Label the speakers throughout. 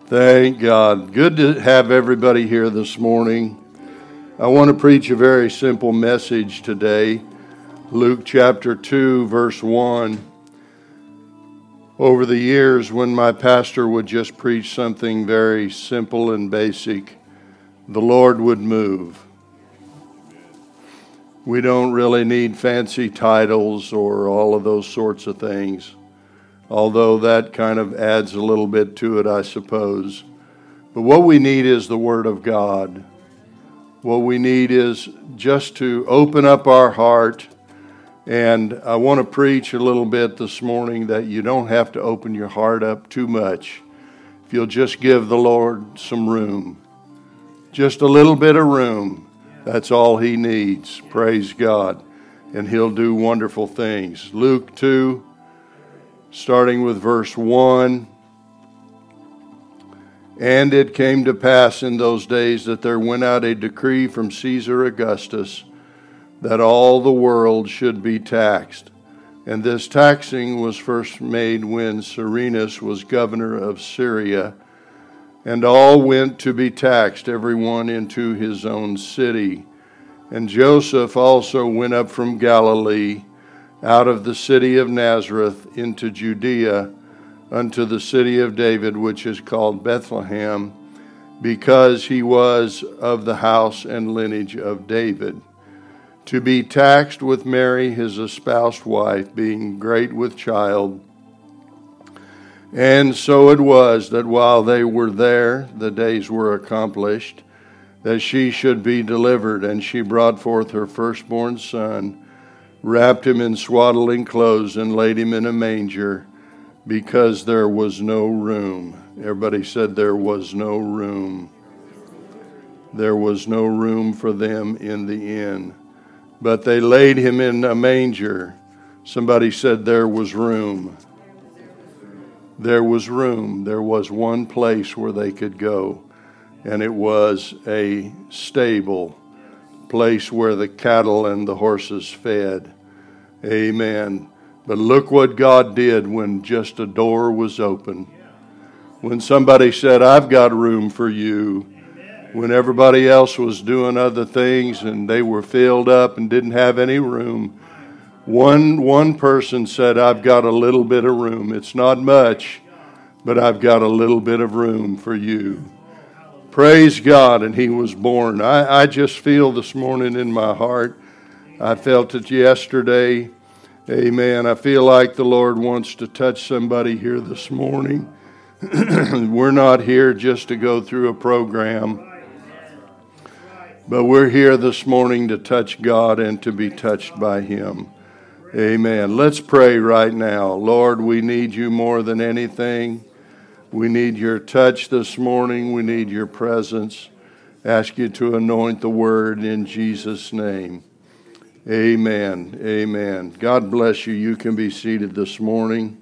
Speaker 1: Thank God. Good to have everybody here this morning. I want to preach a very simple message today. Luke chapter 2, verse 1. Over the years, when my pastor would just preach something very simple and basic, the Lord would move. We don't really need fancy titles or all of those sorts of things, although that kind of adds a little bit to it, I suppose. But what we need is the Word of God. What we need is just to open up our heart. And I want to preach a little bit this morning that you don't have to open your heart up too much. If you'll just give the Lord some room, just a little bit of room, that's all He needs. Praise God. And He'll do wonderful things. Luke 2, starting with verse 1. And it came to pass in those days that there went out a decree from Caesar Augustus that all the world should be taxed. And this taxing was first made when Cyrenius was governor of Syria. And all went to be taxed, every one into his own city. And Joseph also went up from Galilee, out of the city of Nazareth into Judea, unto the city of David, which is called Bethlehem, because he was of the house and lineage of David, to be taxed with Mary his espoused wife, being great with child. And so it was that while they were there, the days were accomplished, that she should be delivered. And she brought forth her firstborn son, wrapped him in swaddling clothes, and laid him in a manger, because there was no room. Everybody said there was no room. There was no room for them in the inn. But they laid him in a manger. Somebody said there was room. There was room. There was one place where they could go, and it was a stable, place where the cattle and the horses fed. Amen. But look what God did when just a door was open. When somebody said, I've got room for you. When everybody else was doing other things and they were filled up and didn't have any room, one person said, I've got a little bit of room. It's not much, but I've got a little bit of room for you. Praise God. And he was born. I just feel this morning in my heart. I felt it yesterday. Amen. I feel like the Lord wants to touch somebody here this morning. We're not here just to go through a program, but we're here this morning to touch God and to be touched by Him. Amen. Let's pray right now. Lord, we need you more than anything. We need your touch this morning. We need your presence. Ask you to anoint the word in Jesus' name. Amen. Amen. God bless you. You can be seated this morning.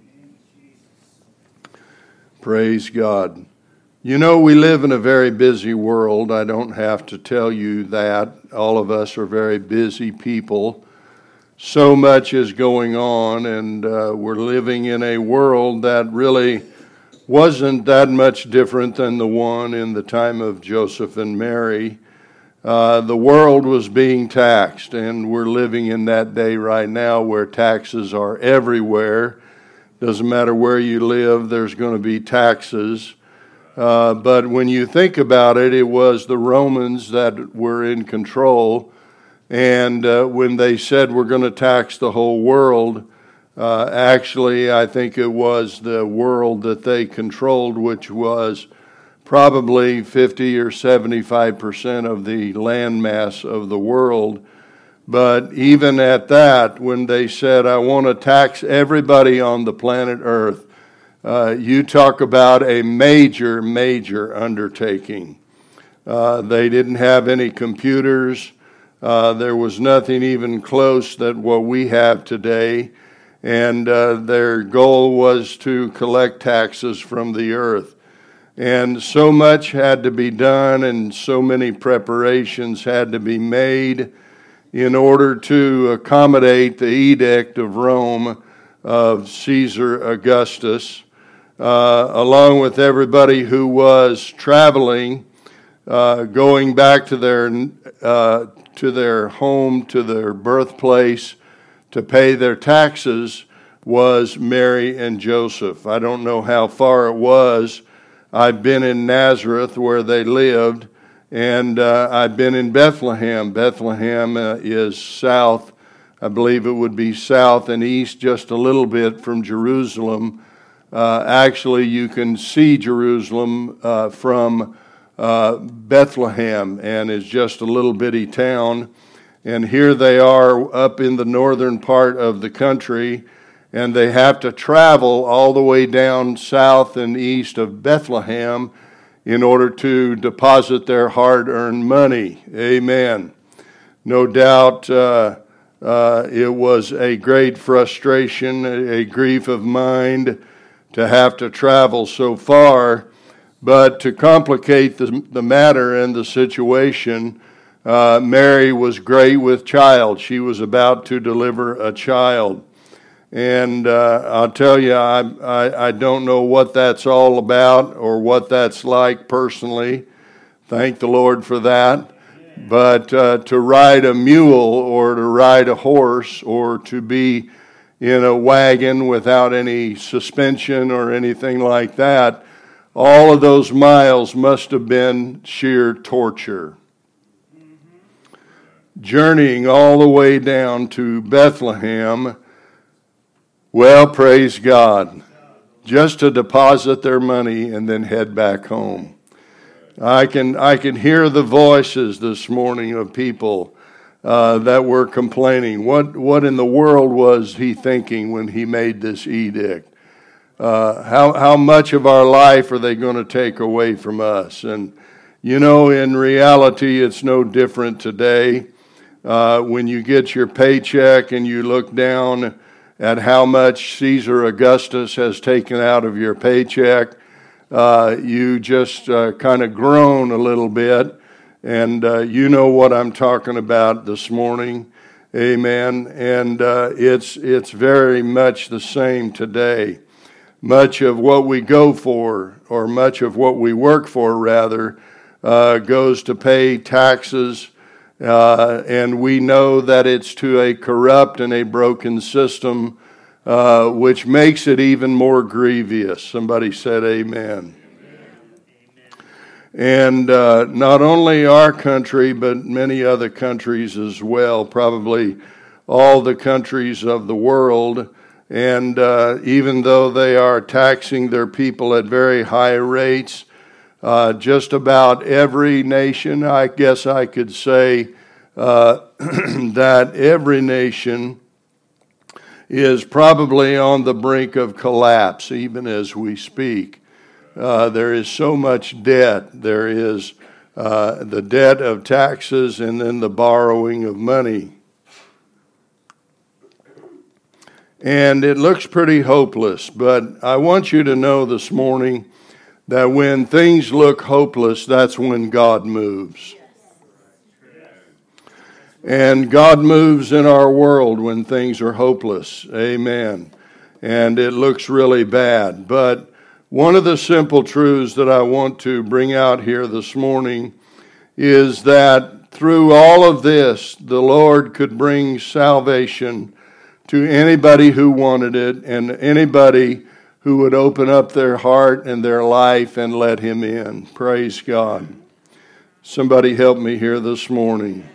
Speaker 1: Praise God. You know, we live in a very busy world. I don't have to tell you that. All of us are very busy people. So much is going on, and we're living in a world that really wasn't that much different than the one in the time of Joseph and Mary. The world was being taxed, and we're living in that day right now where taxes are everywhere. Doesn't matter where you live, there's going to be taxes. But when you think about it, it was the Romans that were in control. And when they said we're going to tax the whole world, actually I think it was the world that they controlled, which was probably 50 or 75% of the land mass of the world. But even at that, when they said, I want to tax everybody on the planet Earth, you talk about a major, major undertaking. They didn't have any computers. There was nothing even close that what we have today. And their goal was to collect taxes from the earth. And so much had to be done, and so many preparations had to be made in order to accommodate the edict of Rome of Caesar Augustus. along with everybody who was traveling, going back to their home, to their birthplace, to pay their taxes, was Mary and Joseph. I don't know how far it was. I've been in Nazareth where they lived, and I've been in Bethlehem. Bethlehem is south. I believe it would be south and east just a little bit from Jerusalem. Actually, you can see Jerusalem from Bethlehem, and it's just a little bitty town. And here they are up in the northern part of the country, and they have to travel all the way down south and east of Bethlehem in order to deposit their hard-earned money. Amen. No doubt it was a great frustration, a grief of mind to have to travel so far. But to complicate the matter and the situation, Mary was great with child. She was about to deliver a child. And I'll tell you, I don't know what that's all about or what that's like personally. Thank the Lord for that. But to ride a mule or to ride a horse or to be in a wagon without any suspension or anything like that, all of those miles must have been sheer torture. Journeying all the way down to Bethlehem, well, praise God, just to deposit their money and then head back home. I can hear the voices this morning of people that were complaining. What in the world was he thinking when he made this edict? How much of our life are they going to take away from us? And you know, in reality, it's no different today. When you get your paycheck and you look down at how much Caesar Augustus has taken out of your paycheck, you just kind of groan a little bit. And you know what I'm talking about this morning. Amen. And it's very much the same today. Much of what we go for, or much of what we work for, rather, goes to pay taxes. And we know that it's to a corrupt and a broken system, which makes it even more grievous. Somebody said amen. And not only our country, but many other countries as well, probably all the countries of the world. And even though they are taxing their people at very high rates, just about every nation, I guess I could say that every nation is probably on the brink of collapse, even as we speak. There is so much debt. There is the debt of taxes and then the borrowing of money. And it looks pretty hopeless, but I want you to know this morning that when things look hopeless, that's when God moves. And God moves in our world when things are hopeless. Amen. And it looks really bad. But one of the simple truths that I want to bring out here this morning is that through all of this, the Lord could bring salvation to anybody who wanted it and anybody who would open up their heart and their life and let him in. Praise God. Somebody help me here this morning.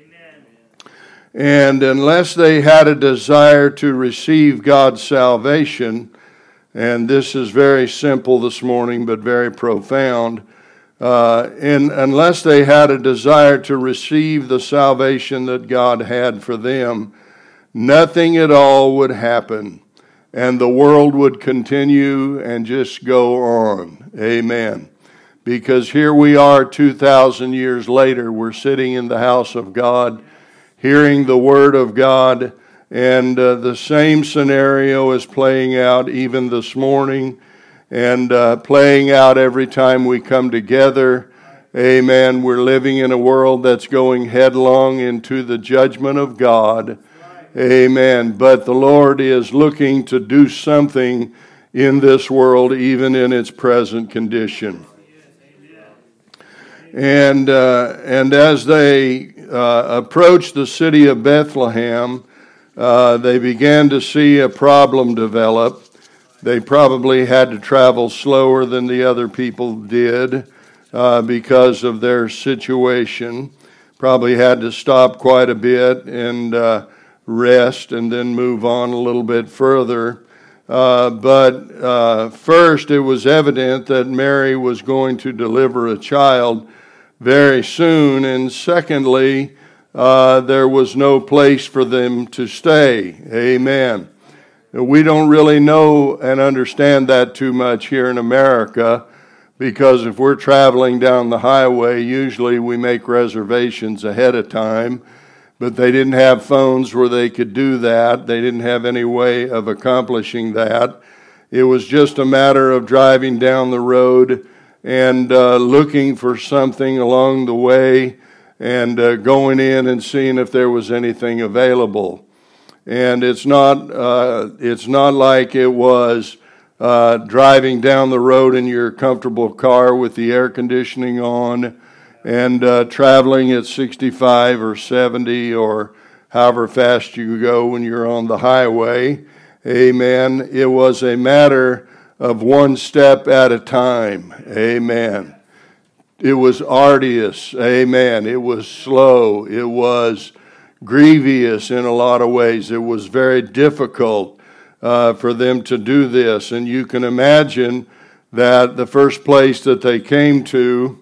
Speaker 1: And unless they had a desire to receive God's salvation, and this is very simple this morning but very profound, and unless they had a desire to receive the salvation that God had for them, nothing at all would happen, and the world would continue and just go on. Amen. Because here we are 2,000 years later, we're sitting in the house of God, hearing the Word of God, and the same scenario is playing out even this morning and playing out every time we come together. Amen. We're living in a world that's going headlong into the judgment of God. Amen. But the Lord is looking to do something in this world, even in its present condition. And as they approached the city of Bethlehem, they began to see a problem develop. They probably had to travel slower than the other people did because of their situation. Probably had to stop quite a bit and rest and then move on a little bit further. But first, it was evident that Mary was going to deliver a child very soon. And secondly, there was no place for them to stay. Amen. We don't really know and understand that too much here in America, because if we're traveling down the highway, usually we make reservations ahead of time. But they didn't have phones where they could do that. They didn't have any way of accomplishing that. It was just a matter of driving down the road and looking for something along the way and going in and seeing if there was anything available. And it's not like it was driving down the road in your comfortable car with the air conditioning on and traveling at 65 or 70 or however fast you go when you're on the highway. Amen. It was a matter of one step at a time. Amen. It was arduous. Amen. It was slow. It was grievous in a lot of ways. It was very difficult for them to do this. And you can imagine that the first place that they came to,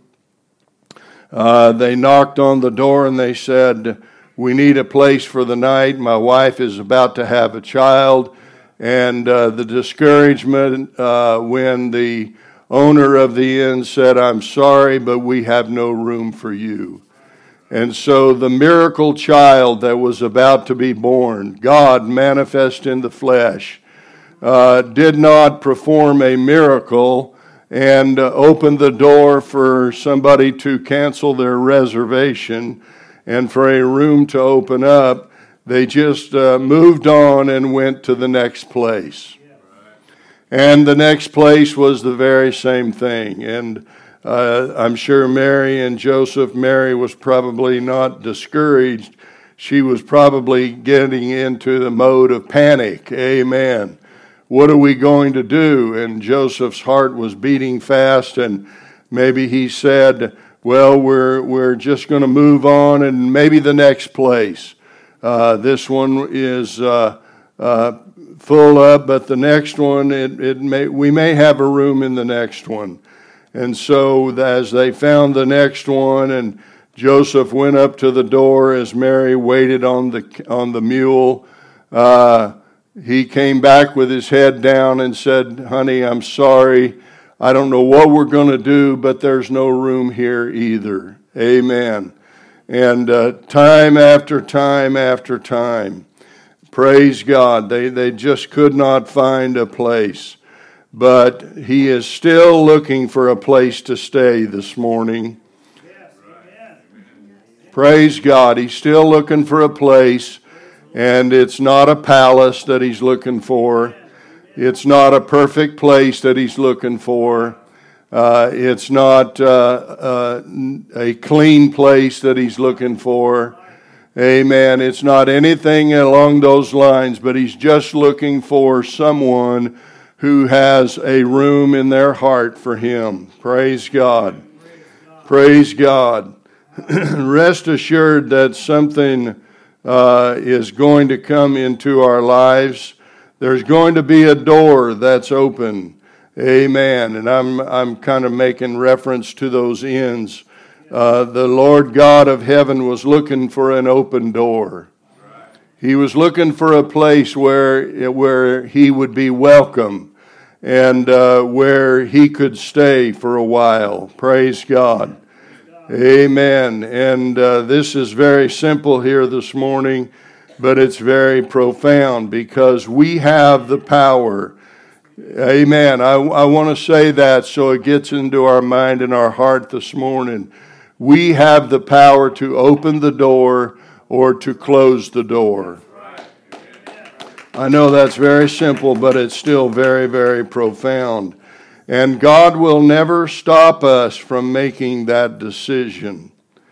Speaker 1: they knocked on the door and they said, "We need a place for the night. My wife is about to have a child." And the discouragement when the owner of the inn said, "I'm sorry, but we have no room for you." And so the miracle child that was about to be born, God manifest in the flesh, did not perform a miracle and open the door for somebody to cancel their reservation and for a room to open up. They just moved on and went to the next place. And the next place was the very same thing. And I'm sure Mary and Joseph, Mary was probably not discouraged. She was probably getting into the mode of panic. Amen. What are we going to do? And Joseph's heart was beating fast, and maybe he said, well, we're just going to move on and maybe the next place. This one is full up, but the next one, we may have a room in the next one. And so as they found the next one, and Joseph went up to the door as Mary waited on the mule, he came back with his head down and said, "Honey, I'm sorry. I don't know what we're going to do, but there's no room here either." Amen. And time after time after time, praise God, they just could not find a place. But he is still looking for a place to stay this morning. Praise God, he's still looking for a place. And it's not a palace that he's looking for. It's not a perfect place that he's looking for. It's not a clean place that he's looking for. Amen. It's not anything along those lines, but he's just looking for someone who has a room in their heart for him. Praise God. Praise God. Rest assured that something is going to come into our lives. There's going to be a door that's open. Amen. And I'm kind of making reference to those inns. The Lord God of heaven was looking for an open door. He was looking for a place where he would be welcome and where he could stay for a while. Praise God. Amen. And this is very simple here this morning, but it's very profound because we have the power. Amen. I want to say that so it gets into our mind and our heart this morning. We have the power to open the door or to close the door. I know that's very simple, but it's still very, very profound. And God will never stop us from making that decision.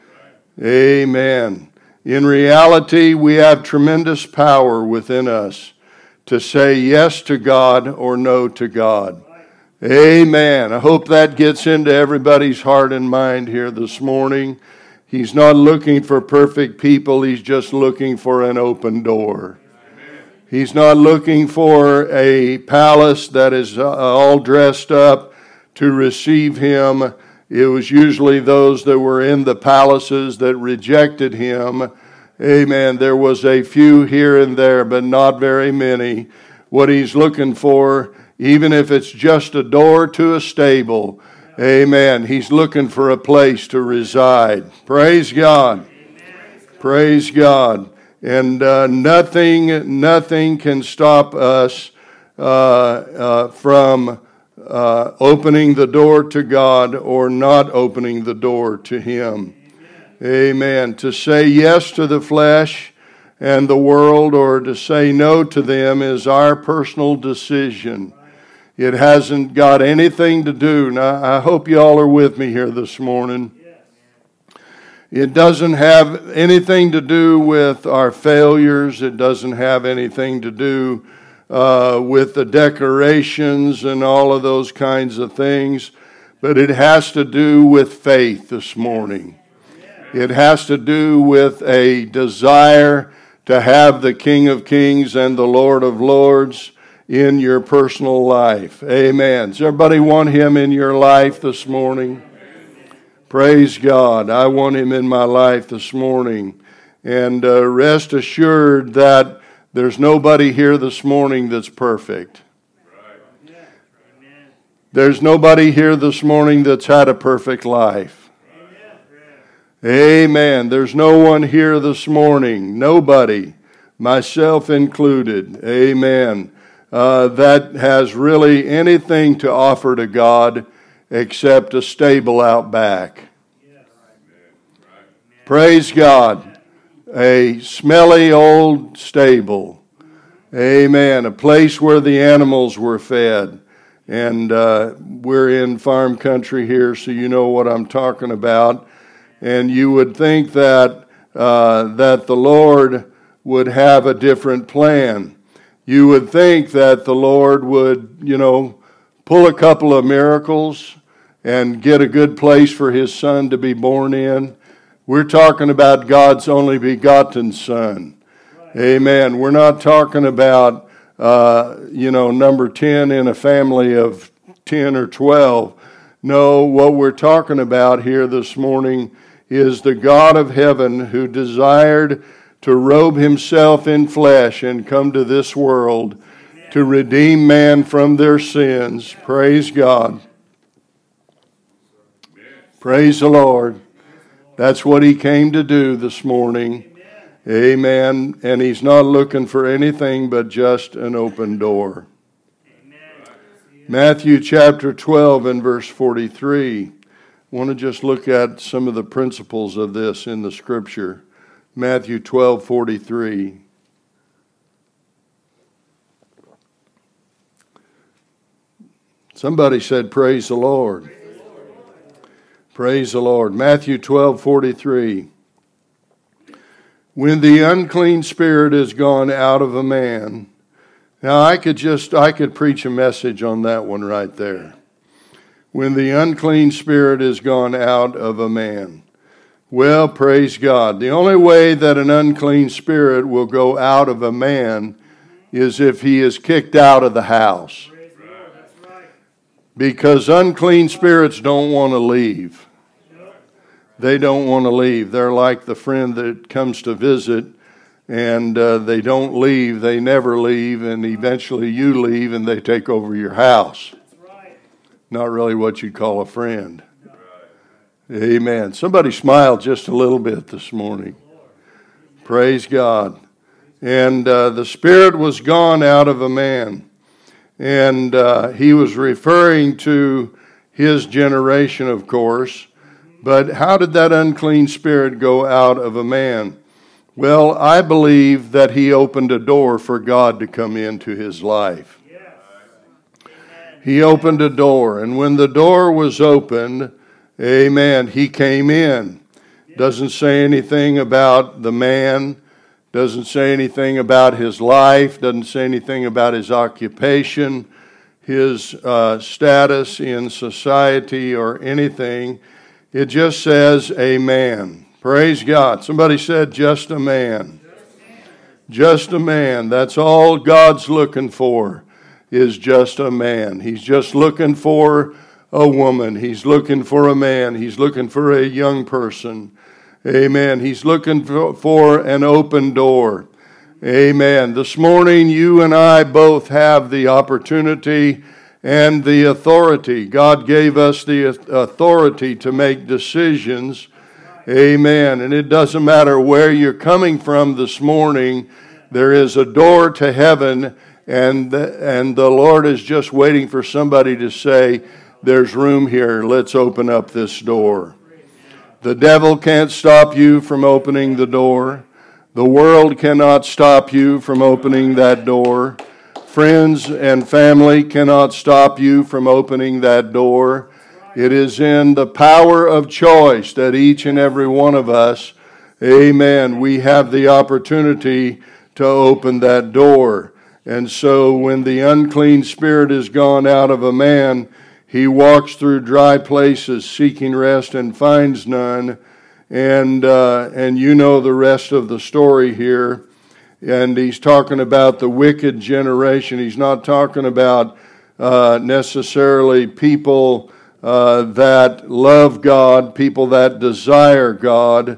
Speaker 1: Amen. In reality, we have tremendous power within us to say yes to God or no to God. Amen. I hope that gets into everybody's heart and mind here this morning. He's not looking for perfect people. He's just looking for an open door. He's not looking for a palace that is all dressed up to receive him. It was usually those that were in the palaces that rejected him. Amen. There was a few here and there, but not very many. What he's looking for, even if it's just a door to a stable, amen, he's looking for a place to reside. Praise God. Praise God. And nothing can stop us from opening the door to God or not opening the door to him. Amen. To say yes to the flesh and the world or to say no to them is our personal decision. It hasn't got anything to do. Now, I hope you all are with me here this morning. It doesn't have anything to do with our failures. It doesn't have anything to do with the decorations and all of those kinds of things. But it has to do with faith this morning. It has to do with a desire to have the King of Kings and the Lord of Lords in your personal life. Amen. Does everybody want him in your life this morning? Praise God. I want him in my life this morning. And rest assured that there's nobody here this morning that's perfect. There's nobody here this morning that's had a perfect life. Amen. There's no one here this morning, nobody, myself included, amen, that has really anything to offer to God except a stable out back. Praise God. A smelly old stable. Amen. A place where the animals were fed. And we're in farm country here, so you know what I'm talking about. And you would think that that the Lord would have a different plan. You would think that the Lord would, pull a couple of miracles and get a good place for his son to be born in. We're talking about God's only begotten Son. Amen. We're not talking about, number 10 in a family of 10 or 12. No, what we're talking about here this morning is the God of heaven who desired to robe himself in flesh and come to this world to redeem man from their sins. Praise God. Praise the Lord. That's what he came to do this morning. Amen. And he's not looking for anything but just an open door. Matthew chapter 12 and verse 43. I want to just look at some of the principles of this in the scripture. Matthew 12:43. Somebody said, praise the Lord. Praise the Lord. Matthew 12:43. When the unclean spirit is gone out of a man. Now I could preach a message on that one right there. When the unclean spirit is gone out of a man. Well, praise God. The only way that an unclean spirit will go out of a man is if he is kicked out of the house. Because unclean spirits don't want to leave. They don't want to leave. They're like the friend that comes to visit and they don't leave. They never leave, and eventually you leave and they take over your house. Not really what you'd call a friend. Amen. Somebody smiled just a little bit this morning. Praise God. And the spirit was gone out of a man. And he was referring to his generation, of course. But how did that unclean spirit go out of a man? Well, I believe that he opened a door for God to come into his life. He opened a door, and when the door was opened, amen, he came in. Doesn't say anything about the man, doesn't say anything about his life, doesn't say anything about his occupation, his status in society or anything. It just says a man. Praise God. Somebody said just a man. Just a man. That's all God's looking for, is just a man. He's just looking for a woman. He's looking for a man. He's looking for a young person. Amen. He's looking for an open door. Amen. This morning, you and I both have the opportunity and the authority. God gave us the authority to make decisions. Amen. And it doesn't matter where you're coming from this morning, there is a door to heaven, and the Lord is just waiting for somebody to say, there's room here, let's open up this door. The devil can't stop you from opening the door. The world cannot stop you from opening that door. Friends and family cannot stop you from opening that door. It is in the power of choice that each and every one of us, amen, we have the opportunity to open that door. And so when the unclean spirit is gone out of a man, he walks through dry places seeking rest and finds none. And you know the rest of the story here. And he's talking about the wicked generation. He's not talking about necessarily people that love God, people that desire God.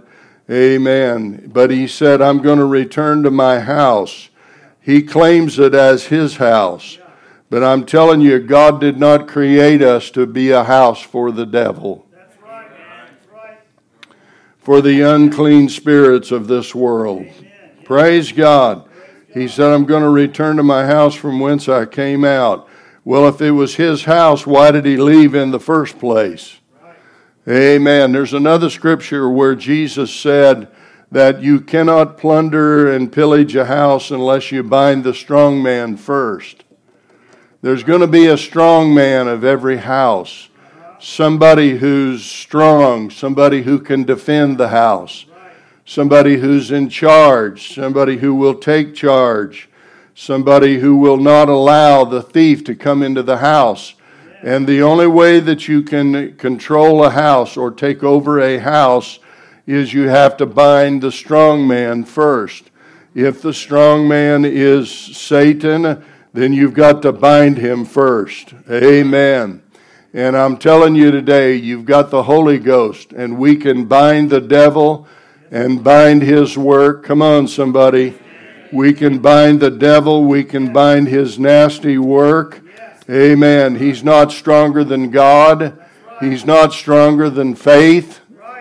Speaker 1: Amen. But he said, I'm going to return to my house. He claims it as his house. But I'm telling you, God did not create us to be a house for the devil. That's right, man. That's right. For the unclean spirits of this world. Amen. Praise God. He said, I'm going to return to my house from whence I came out. Well, if it was his house, why did he leave in the first place? Right. Amen. There's another scripture where Jesus said that you cannot plunder and pillage a house unless you bind the strong man first. There's going to be a strong man of every house. Somebody who's strong, somebody who can defend the house, somebody who's in charge, somebody who will take charge, somebody who will not allow the thief to come into the house. And the only way that you can control a house or take over a house is you have to bind the strong man first. If the strong man is Satan, then you've got to bind him first. Amen. And I'm telling you today, you've got the Holy Ghost, and we can bind the devil and bind his work. Come on, somebody. We can bind the devil. We can bind his nasty work. Amen. He's not stronger than God. He's not stronger than faith.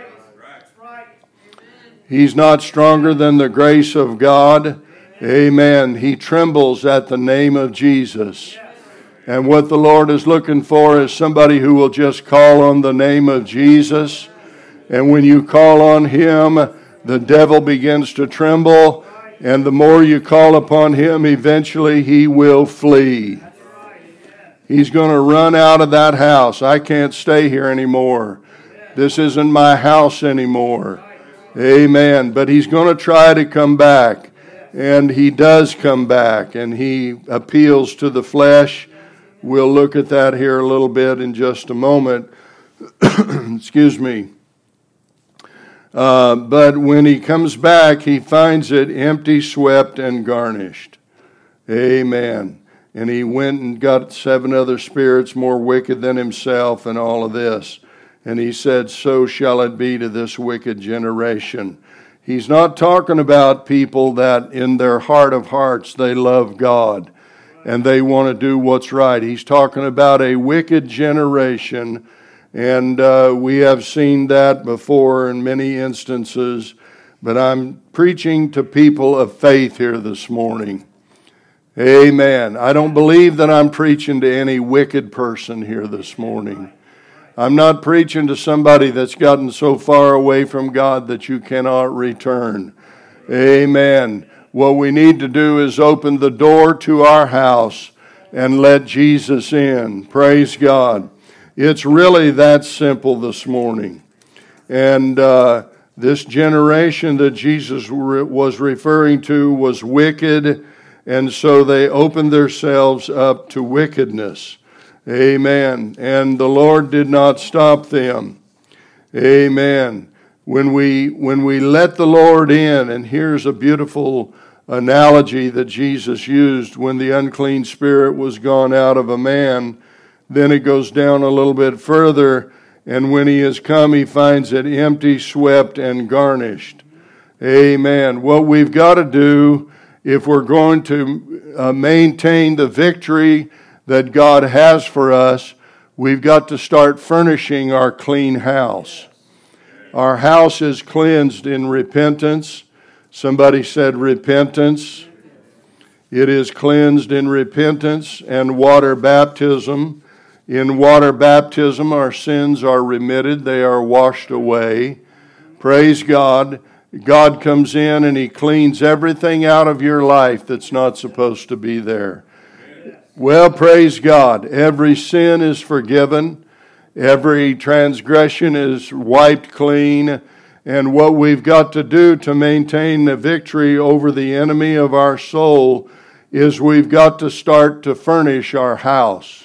Speaker 1: He's not stronger than the grace of God. Amen. He trembles at the name of Jesus. And what the Lord is looking for is somebody who will just call on the name of Jesus. And when you call on him, the devil begins to tremble. And the more you call upon him, eventually he will flee. He's going to run out of that house. I can't stay here anymore. This isn't my house anymore. Amen. But he's going to try to come back. And he does come back. And he appeals to the flesh. We'll look at that here a little bit in just a moment. Excuse me. But when he comes back, he finds it empty, swept, and garnished. Amen. And he went and got 7 other spirits more wicked than himself and all of this. And he said, so shall it be to this wicked generation. He's not talking about people that in their heart of hearts they love God and they want to do what's right. He's talking about a wicked generation. And we have seen that before in many instances. But I'm preaching to people of faith here this morning. Amen. I don't believe that I'm preaching to any wicked person here this morning. I'm not preaching to somebody that's gotten so far away from God that you cannot return. Amen. What we need to do is open the door to our house and let Jesus in. Praise God. It's really that simple this morning. And this generation that Jesus was referring to was wicked, and so they opened themselves up to wickedness. Amen. And the Lord did not stop them. Amen. When we let the Lord in, and here's a beautiful analogy that Jesus used, when the unclean spirit was gone out of a man, then it goes down a little bit further, and when he has come, he finds it empty, swept, and garnished. Amen. What we've got to do, if we're going to maintain the victory that God has for us, we've got to start furnishing our clean house. Our house is cleansed in repentance. Somebody said repentance. It is cleansed in repentance and water baptism. In water baptism, our sins are remitted. They are washed away. Praise God. God comes in and He cleans everything out of your life that's not supposed to be there. Well, praise God. Every sin is forgiven. Every transgression is wiped clean. And what we've got to do to maintain the victory over the enemy of our soul is we've got to start to furnish our house.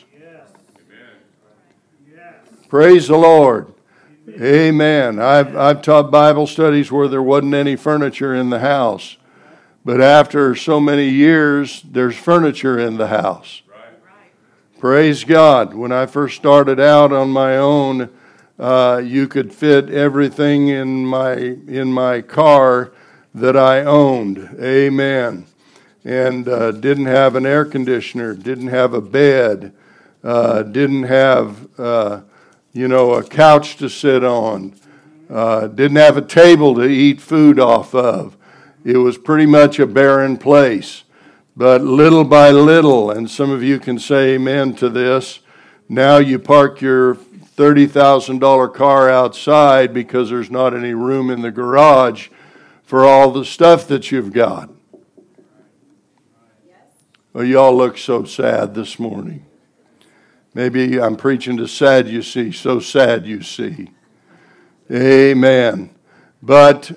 Speaker 1: Praise the Lord. Amen. I've taught Bible studies where there wasn't any furniture in the house. But after so many years, there's furniture in the house. Praise God. When I first started out on my own, you could fit everything in my car that I owned. Amen. And didn't have an air conditioner, didn't have a bed, didn't have a couch to sit on, didn't have a table to eat food off of. It was pretty much a barren place. But little by little, and some of you can say amen to this, now you park your $30,000 car outside because there's not any room in the garage for all the stuff that you've got. Well, y'all look so sad this morning. Maybe I'm preaching to sad you see, so sad you see. Amen. But,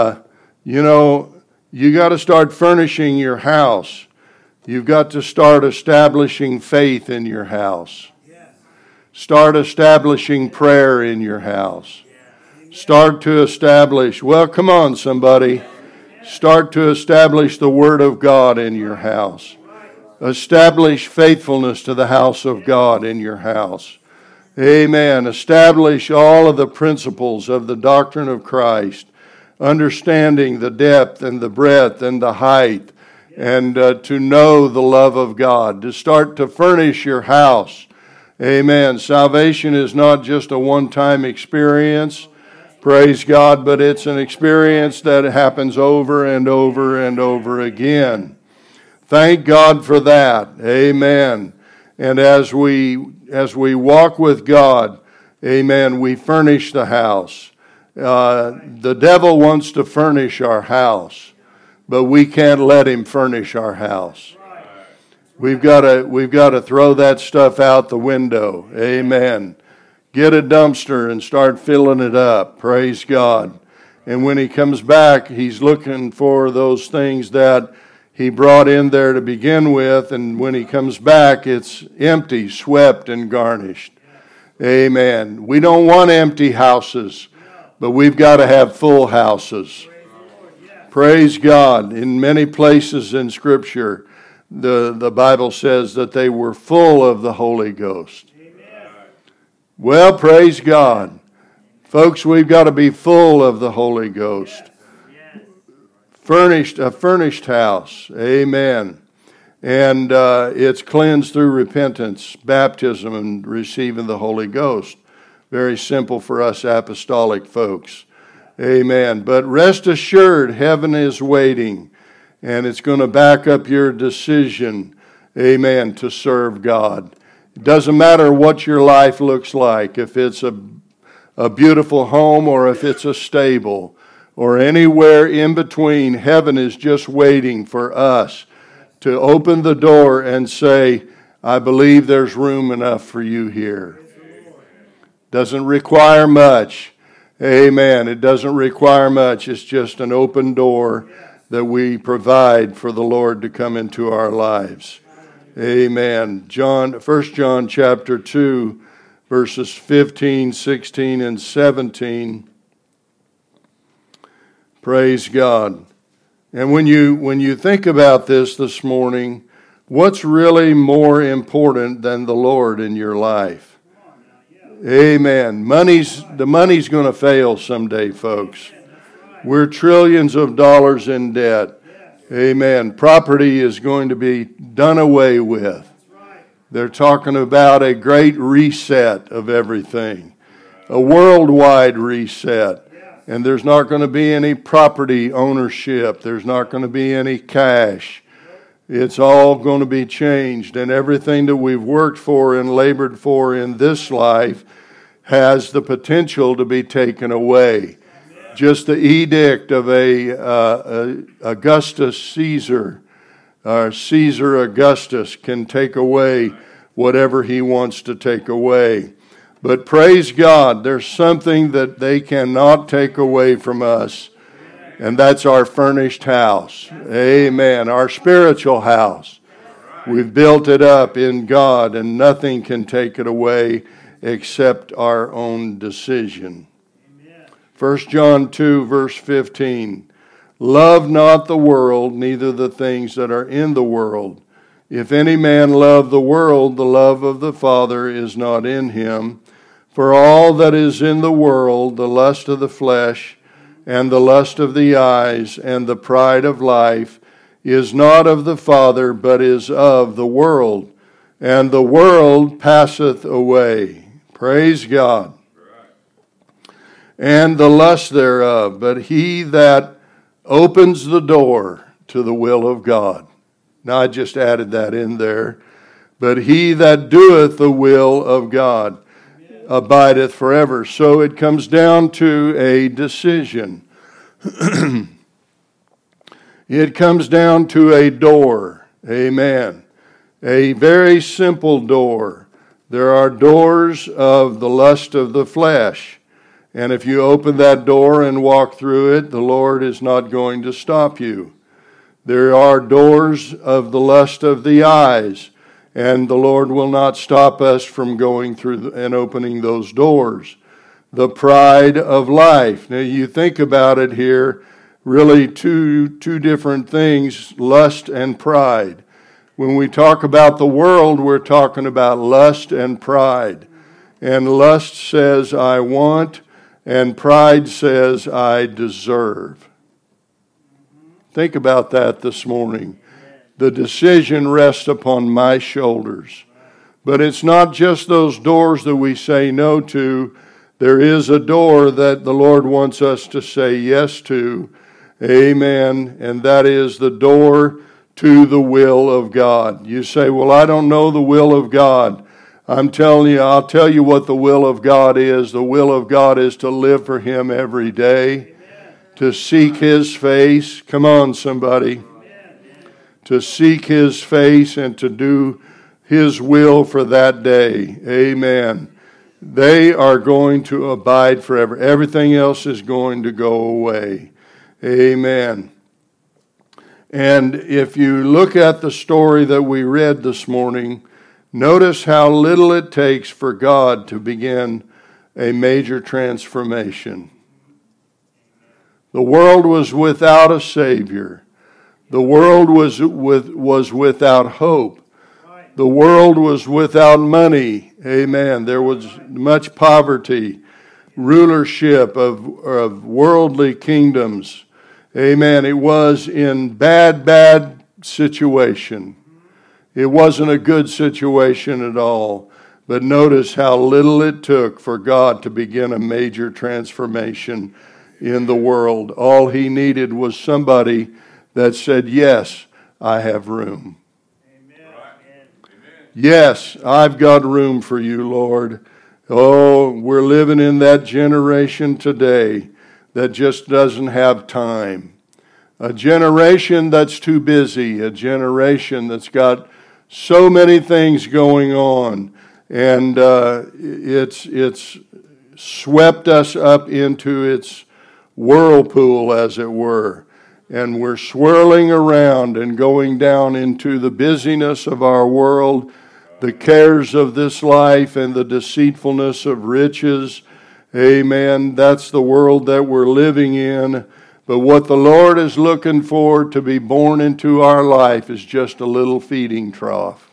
Speaker 1: you got to start furnishing your house. You've got to start establishing faith in your house. Start establishing prayer in your house. Start to establish, well, come on, somebody. Start to establish the Word of God in your house. Establish faithfulness to the house of God in your house. Amen. Establish all of the principles of the doctrine of Christ, understanding the depth and the breadth and the height, and to know the love of God, to start to furnish your house. Amen. Salvation is not just a one-time experience, praise God, but it's an experience that happens over and over and over again. Thank God for that. Amen. And as we walk with God, amen, we furnish the house. The devil wants to furnish our house, but we can't let him furnish our house. We've got to throw that stuff out the window. Amen. Get a dumpster and start filling it up. Praise God. And when he comes back, he's looking for those things that he brought in there to begin with, and when he comes back, it's empty, swept, and garnished. Amen. We don't want empty houses, but we've got to have full houses. Praise God. In many places in Scripture, the Bible says that they were full of the Holy Ghost. Well, praise God. Folks, we've got to be full of the Holy Ghost. A furnished house. Amen. And it's cleansed through repentance, baptism, and receiving the Holy Ghost. Very simple for us apostolic folks. Amen. But rest assured, heaven is waiting, and it's going to back up your decision, amen, to serve God. It doesn't matter what your life looks like, if it's a beautiful home or if it's a stable. or anywhere in between, heaven is just waiting for us to open the door and say, I believe there's room enough for you here. Doesn't require much. Amen. It doesn't require much. It's just an open door that we provide for the Lord to come into our lives. Amen. 1 John chapter 2, verses 15, 16, and 17. Praise God. And when you think about this morning, what's really more important than the Lord in your life? Amen. The money's going to fail someday, folks. We're trillions of dollars in debt. Amen. Property is going to be done away with. They're talking about a great reset of everything, a worldwide reset. And there's not going to be any property ownership. There's not going to be any cash. It's all going to be changed. And everything that we've worked for and labored for in this life has the potential to be taken away. Just the edict of Augustus Caesar, Caesar Augustus, can take away whatever he wants to take away. But praise God, there's something that they cannot take away from us, and that's our furnished house. Amen. Our spiritual house. We've built it up in God, and nothing can take it away except our own decision. 1 John 2, verse 15. Love not the world, neither the things that are in the world. If any man love the world, the love of the Father is not in him. For all that is in the world, the lust of the flesh, and the lust of the eyes, and the pride of life, is not of the Father, but is of the world. And the world passeth away. Praise God. And the lust thereof. But he that opens the door to the will of God. Now I just added that in there. But he that doeth the will of God abideth forever. So it comes down to a decision. It comes down to a door. Amen. A very simple door. There are doors of the lust of the flesh. And if you open that door and walk through it, the Lord is not going to stop you. There are doors of the lust of the eyes, and the Lord will not stop us from going through and opening those doors. The pride of life. Now you think about it here, really two different things, lust and pride. When we talk about the world, we're talking about lust and pride. And lust says, I want, and pride says, I deserve. Think about that this morning. The decision rests upon my shoulders. But it's not just those doors that we say no to. There is a door that the Lord wants us to say yes to. Amen. And that is the door to the will of God. You say, well, I don't know the will of God. I'm telling you, I'll tell you what the will of God is. The will of God is to live for Him every day, to seek His face. Come on, somebody. To seek His face and to do His will for that day. Amen. They are going to abide forever. Everything else is going to go away. Amen. And if you look at the story that we read this morning, notice how little it takes for God to begin a major transformation. The world was without a Savior. The world was without hope. The world was without money. Amen. There was much poverty, rulership of worldly kingdoms. Amen. It was in bad situation. It wasn't a good situation at all. But notice how little it took for God to begin a major transformation in the world. All He needed was somebody that said, yes, I have room. Amen. Yes, I've got room for you, Lord. Oh, we're living in that generation today that just doesn't have time. A generation that's too busy, a generation that's got so many things going on, and it's swept us up into its whirlpool, as it were, and we're swirling around and going down into the busyness of our world, the cares of this life, and the deceitfulness of riches. Amen. That's the world that we're living in. But what the Lord is looking for to be born into our life is just a little feeding trough.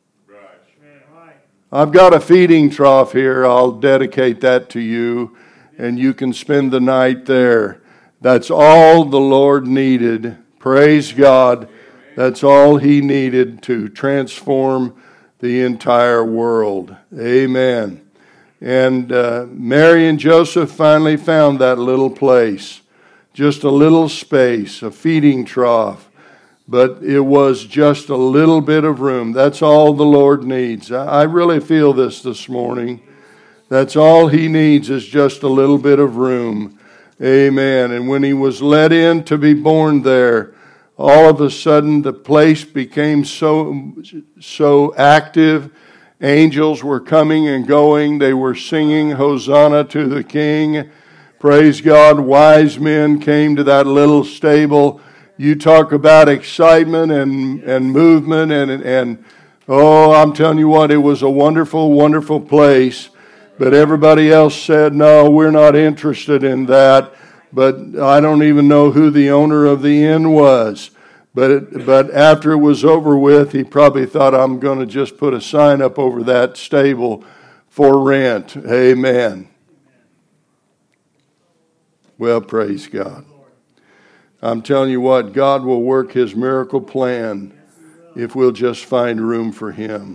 Speaker 1: I've got a feeding trough here. I'll dedicate that to you, and you can spend the night there. That's all the Lord needed. Praise God. That's all He needed to transform the entire world. Amen. And Mary and Joseph finally found that little place. Just a little space, a feeding trough. But it was just a little bit of room. That's all the Lord needs. I really feel this morning. That's all He needs is just a little bit of room. Amen. And when He was let in to be born there, all of a sudden the place became so active. Angels were coming and going. They were singing Hosanna to the King. Praise God. Wise men came to that little stable. You talk about excitement and movement and oh, I'm telling you what, it was a wonderful, wonderful place. But everybody else said, no, we're not interested in that. But I don't even know who the owner of the inn was. But after it was over with, he probably thought, I'm going to just put a sign up over that stable for rent. Amen. Well, praise God. I'm telling you what, God will work His miracle plan if we'll just find room for Him.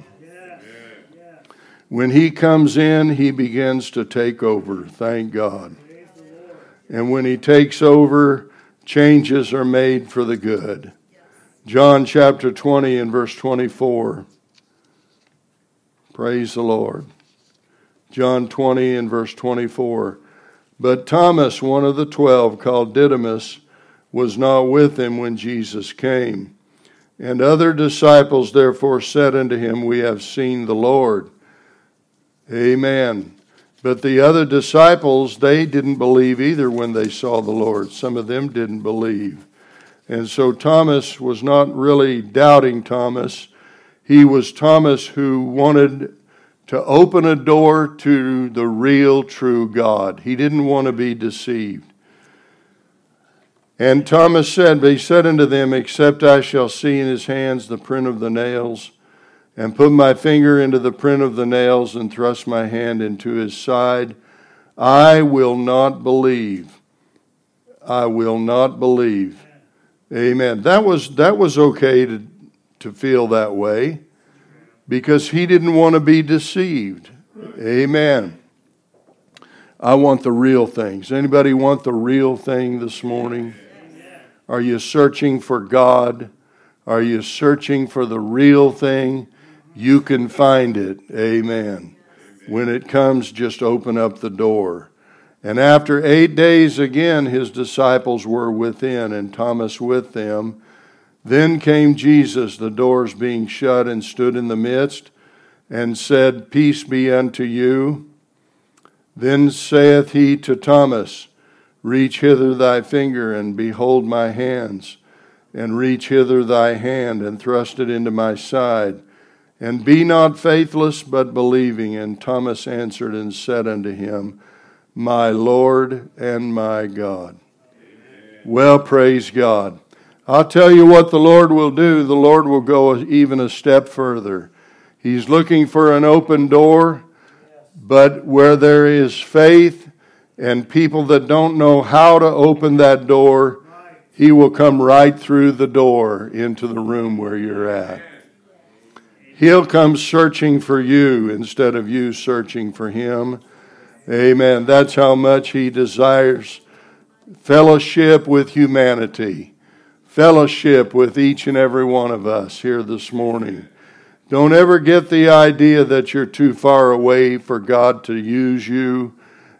Speaker 1: When He comes in, He begins to take over. Thank God. And when He takes over, changes are made for the good. John chapter 20 and verse 24. Praise the Lord. John 20 and verse 24. But Thomas, one of the 12, called Didymus, was not with Him when Jesus came. And other disciples therefore said unto Him, We have seen the Lord. Amen. But the other disciples, they didn't believe either when they saw the Lord. Some of them didn't believe. And so Thomas was not really doubting Thomas. He was Thomas who wanted to open a door to the real, true God. He didn't want to be deceived. And Thomas said, but he said unto them, Except I shall see in His hands the print of the nails, and put my finger into the print of the nails, and thrust my hand into His side, I will not believe. I will not believe. Amen. That was okay to feel that way, because he didn't want to be deceived. Amen. I want the real things. Anybody want the real thing this morning? Are you searching for God? Are you searching for the real thing? You can find it. Amen. When it comes, just open up the door. And after 8 days again, His disciples were within, and Thomas with them. Then came Jesus, the doors being shut, and stood in the midst, and said, Peace be unto you. Then saith He to Thomas, Reach hither thy finger, and behold my hands, and reach hither thy hand, and thrust it into my side. And be not faithless, but believing. And Thomas answered and said unto Him, My Lord and my God. Amen. Well, praise God. I'll tell you what the Lord will do. The Lord will go even a step further. He's looking for an open door, but where there is faith and people that don't know how to open that door, He will come right through the door into the room where you're at. He'll come searching for you instead of you searching for Him. Amen. That's how much He desires fellowship with humanity. Fellowship with each and every one of us here this morning. Don't ever get the idea that you're too far away for God to use you.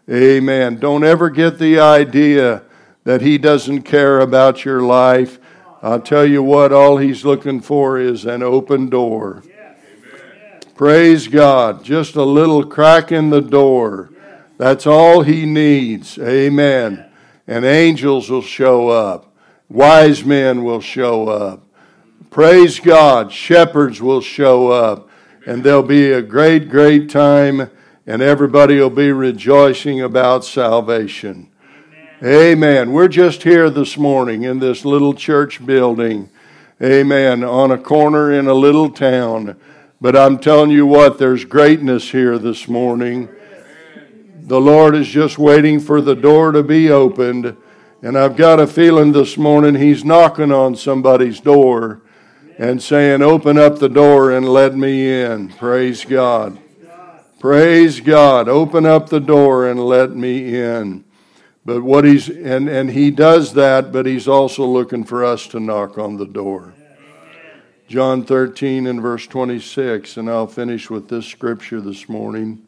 Speaker 1: Amen. Don't ever get the idea that He doesn't care about your life. I'll tell you what, all He's looking for is an open door. Praise God. Just a little crack in the door. That's all He needs. Amen. And angels will show up. Wise men will show up. Praise God. Shepherds will show up. And there'll be a great, great time. And everybody will be rejoicing about salvation. Amen. We're just here this morning in this little church building. Amen. On a corner in a little town. But I'm telling you what, there's greatness here this morning. The Lord is just waiting for the door to be opened. And I've got a feeling this morning He's knocking on somebody's door and saying, open up the door and let me in. Praise God. Praise God. Open up the door and let me in. But what and He does that, but He's also looking for us to knock on the door. John 13 and verse 26, and I'll finish with this scripture this morning.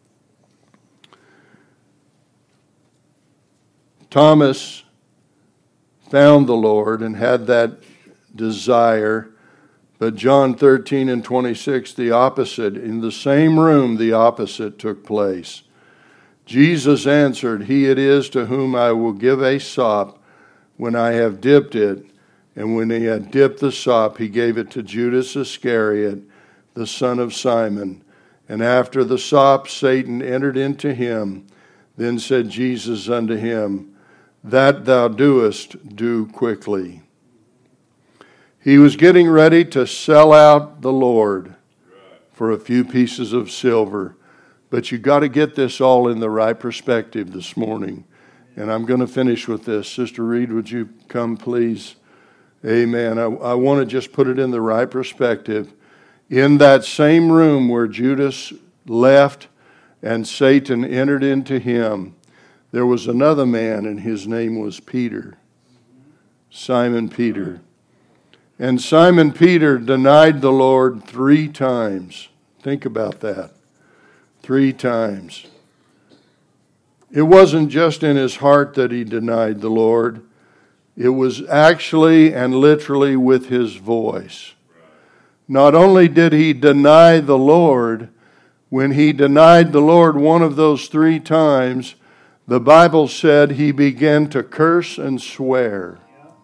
Speaker 1: Thomas found the Lord and had that desire, but John 13 and 26, the opposite. In the same room, the opposite took place. Jesus answered, He it is to whom I will give a sop when I have dipped it. And when He had dipped the sop, He gave it to Judas Iscariot, the son of Simon. And after the sop, Satan entered into him. Then said Jesus unto him, That thou doest, do quickly. He was getting ready to sell out the Lord for a few pieces of silver. But you got to get this all in the right perspective this morning. And I'm going to finish with this. Sister Reed, would you come, please? Amen. I want to just put it in the right perspective. In that same room where Judas left and Satan entered into him, there was another man, and his name was Peter. Simon Peter. And Simon Peter denied the Lord 3 times. Think about that. 3 times. It wasn't just in his heart that he denied the Lord. It was actually and literally with his voice. Not only did he deny the Lord, when he denied the Lord one of those 3 times, the Bible said he began to curse and swear.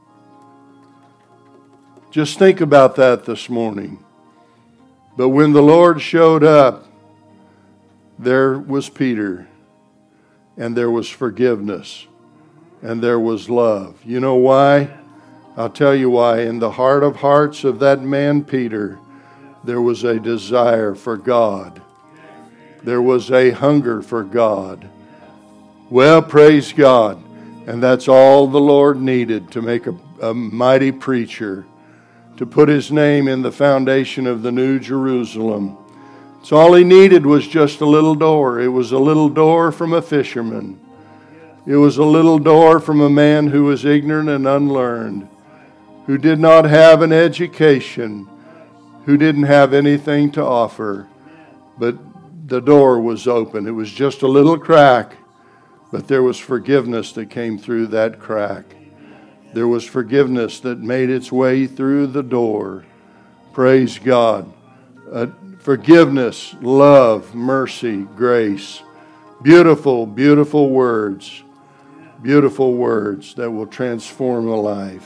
Speaker 1: Just think about that this morning. But when the Lord showed up, there was Peter, and there was forgiveness, and there was love. You know why? I'll tell you why. In the heart of hearts of that man, Peter, there was a desire for God. There was a hunger for God. Well, praise God. And that's all the Lord needed to make a mighty preacher, to put his name in the foundation of the New Jerusalem. So all he needed was just a little door. It was a little door from a fisherman. It was a little door from a man who was ignorant and unlearned, who did not have an education, who didn't have anything to offer. But the door was open. It was just a little crack, but there was forgiveness that came through that crack. There was forgiveness that made its way through the door. Praise God. Forgiveness, love, mercy, grace. Beautiful, beautiful words. Beautiful words that will transform a life.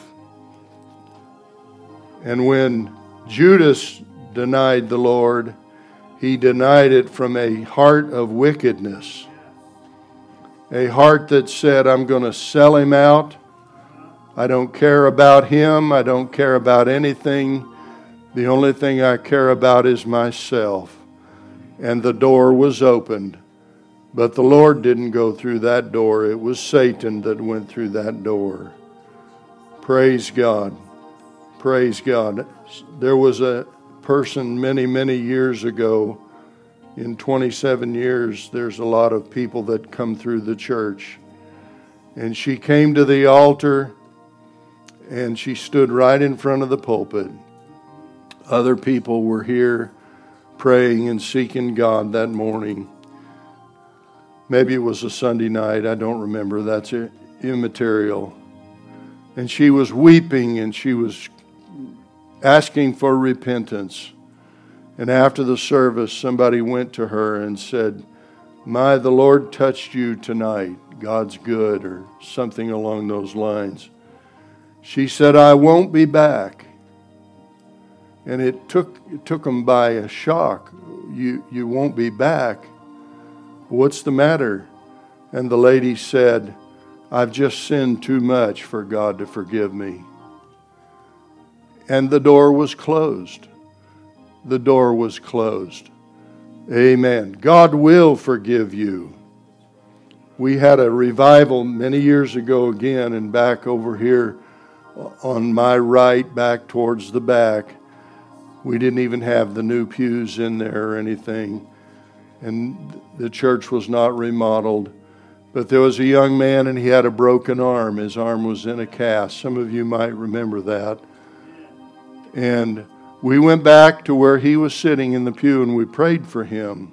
Speaker 1: And when Judas denied the Lord, he denied it from a heart of wickedness. A heart that said, I'm going to sell him out. I don't care about him. I don't care about anything. The only thing I care about is myself. And the door was opened. But the Lord didn't go through that door. It was Satan that went through that door. Praise God. Praise God. There was a person many, many years ago. In 27 years, there's a lot of people that come through the church. And she came to the altar, and she stood right in front of the pulpit. Other people were here praying and seeking God that morning. Maybe it was a Sunday night. I don't remember. That's immaterial. And she was weeping and she was asking for repentance. And after the service, somebody went to her and said, the Lord touched you tonight. God's good, or something along those lines. She said, I won't be back. And it took them by a shock. You won't be back? What's the matter? And the lady said, I've just sinned too much for God to forgive me. And the door was closed. The door was closed. Amen. God will forgive you. We had a revival many years ago again, and back over here on my right, back towards the back. We didn't even have the new pews in there or anything. And the church was not remodeled. But there was a young man and he had a broken arm. His arm was in a cast. Some of you might remember that. And we went back to where he was sitting in the pew and we prayed for him.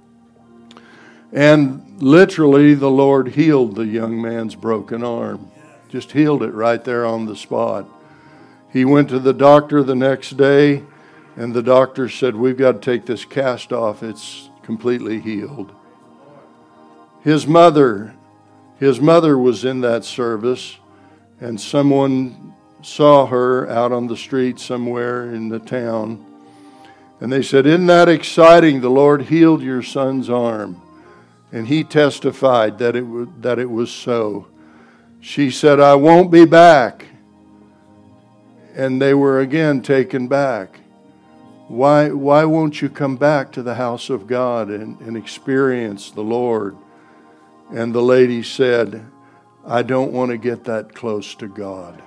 Speaker 1: And literally the Lord healed the young man's broken arm. Just healed it right there on the spot. He went to the doctor the next day and the doctor said, we've got to take this cast off. It's completely healed. His mother was in that service, and someone saw her out on the street somewhere in the town. And they said, isn't that exciting? The Lord healed your son's arm. And he testified that it was so. She said, I won't be back. And they were again taken back. Why won't you come back to the house of God and experience the Lord? And the lady said, I don't want to get that close to God.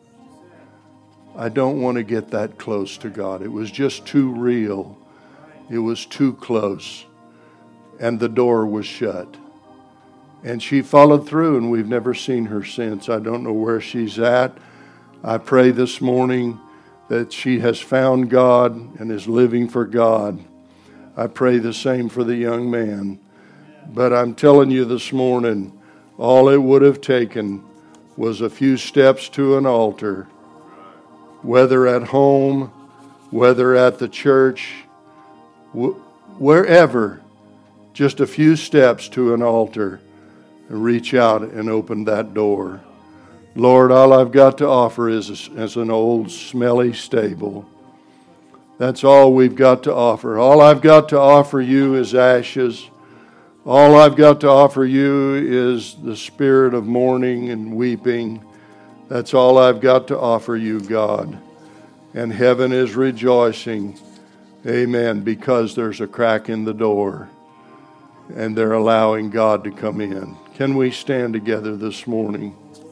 Speaker 1: I don't want to get that close to God. It was just too real. It was too close. And the door was shut. And she followed through, and we've never seen her since. I don't know where she's at. I pray this morning that she has found God and is living for God. I pray the same for the young man. But I'm telling you this morning, all it would have taken was a few steps to an altar, whether at home, whether at the church, wherever, just a few steps to an altar, and reach out and open that door. Lord, all I've got to offer is an old smelly stable. That's all we've got to offer. All I've got to offer you is ashes. All I've got to offer you is the spirit of mourning and weeping. That's all I've got to offer you, God. And heaven is rejoicing, amen, because there's a crack in the door and they're allowing God to come in. Can we stand together this morning?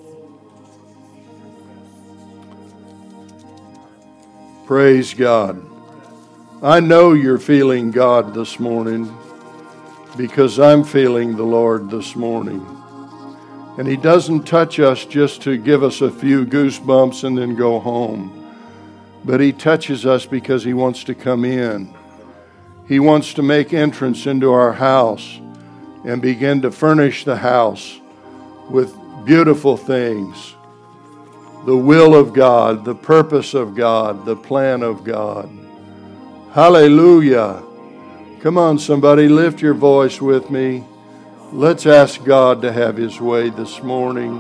Speaker 1: Praise God. I know you're feeling God this morning because I'm feeling the Lord this morning. And He doesn't touch us just to give us a few goosebumps and then go home. But He touches us because He wants to come in. He wants to make entrance into our house and begin to furnish the house with beautiful things. The will of God, the purpose of God, the plan of God. Hallelujah. Come on, somebody, lift your voice with me. Let's ask God to have His way this morning.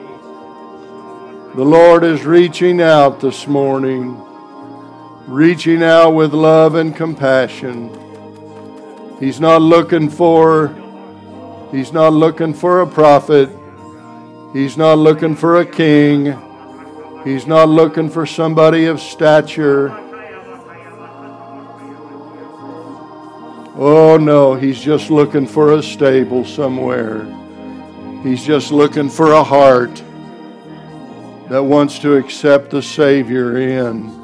Speaker 1: The Lord is reaching out this morning, reaching out with love and compassion. He's not looking for a prophet. He's not looking for a king. He's not looking for somebody of stature. Oh no, He's just looking for a stable somewhere. He's just looking for a heart that wants to accept the Savior in.